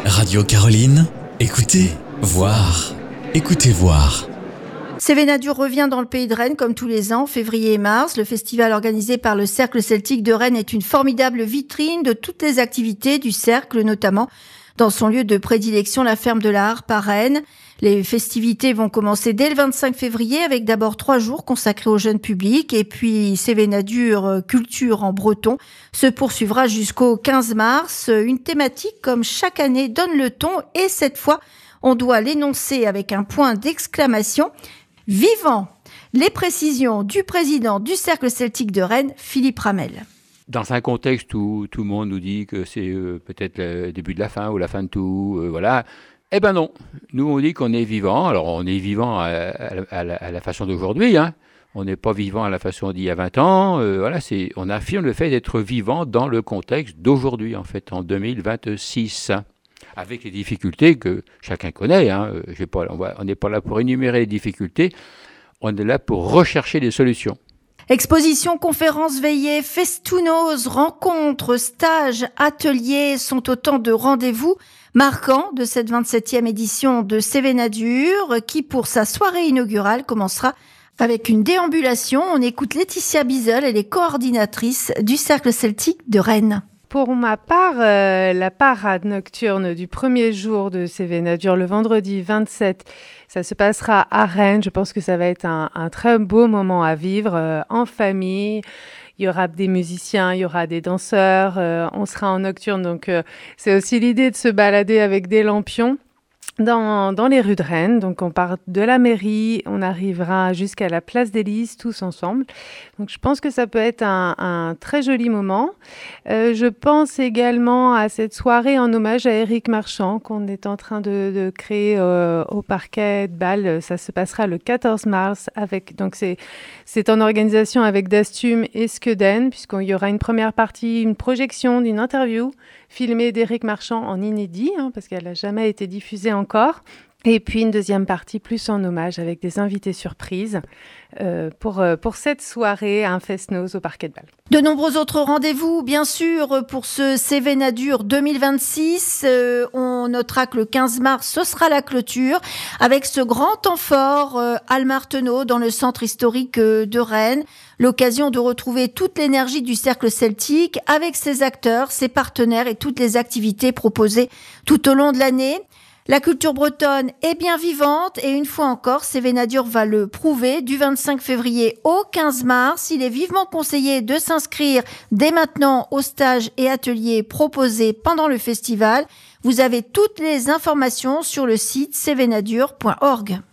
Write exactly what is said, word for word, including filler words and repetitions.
Radio Caroline, écoutez, voir, écoutez voir. Cévenadur revient dans le pays de Rennes comme tous les ans, février et mars. Le festival organisé par le Cercle Celtique de Rennes est une formidable vitrine de toutes les activités du Cercle, notamment dans son lieu de prédilection, la Ferme de la Harpe à Rennes. Les festivités vont commencer dès le vingt-cinq février avec d'abord trois jours consacrés au jeune public et puis Cévenadur Culture en breton se poursuivra jusqu'au quinze mars. Une thématique comme chaque année donne le ton et cette fois, on doit l'énoncer avec un point d'exclamation. Vivant! Les précisions du président du Cercle Celtique de Rennes, Philippe Ramel. Dans un contexte où tout le monde nous dit que c'est euh, peut-être le début de la fin ou la fin de tout, euh, voilà. Eh ben non, nous on dit qu'on est vivant. Alors on est vivant à, à, à, la, à la façon d'aujourd'hui, hein. On n'est pas vivant à la façon d'il y a vingt ans. Euh, voilà, c'est, on affirme le fait d'être vivant dans le contexte d'aujourd'hui, en fait, en deux mille vingt-six. Hein, avec les difficultés que chacun connaît. Hein. J'ai pas, on n'est pas là pour énumérer les difficultés, on est là pour rechercher des solutions. Expositions, conférences, veillées, festounos, rencontres, stages, ateliers sont autant de rendez-vous marquants de cette vingt-septième édition de Cévenadur qui, pour sa soirée inaugurale, commencera avec une déambulation. On écoute Laetitia Bizel, elle est coordinatrice du Cercle Celtique de Rennes. Pour ma part, euh, la parade nocturne du premier jour de Cévenadur, le vendredi vingt-sept, ça se passera à Rennes. Je pense que ça va être un, un très beau moment à vivre euh, en famille. Il y aura des musiciens, il y aura des danseurs, euh, on sera en nocturne. Donc, euh, c'est aussi l'idée de se balader avec des lampions dans, dans les rues de Rennes. Donc, on part de la mairie, on arrivera jusqu'à la place des Lys, tous ensemble. Donc, je pense que ça peut être un, un très joli moment. Euh, je pense également à cette soirée en hommage à Éric Marchand qu'on est en train de, de créer euh, au parquet de Bâle. Ça se passera le quatorze mars. Avec, donc, c'est, c'est en organisation avec Dastum et Skeden, puisqu'il y aura une première partie, une projection d'une interview filmée d'Éric Marchand en inédit, hein, parce qu'elle n'a jamais été diffusée encore. Et puis une deuxième partie plus en hommage avec des invités surprises euh, pour, euh, pour cette soirée, un fest-noz au parquet de Bâle. De nombreux autres rendez-vous, bien sûr, pour ce Cévenadur deux mille vingt-six. Euh, on notera que le quinze mars, ce sera la clôture avec ce grand temps fort euh, à Martenot dans le centre historique euh, de Rennes. L'occasion de retrouver toute l'énergie du Cercle Celtique avec ses acteurs, ses partenaires et toutes les activités proposées tout au long de l'année. La culture bretonne est bien vivante et une fois encore, Cévenadur va le prouver. Du vingt-cinq février au quinze mars, il est vivement conseillé de s'inscrire dès maintenant aux stages et ateliers proposés pendant le festival. Vous avez toutes les informations sur le site cévenadur point org.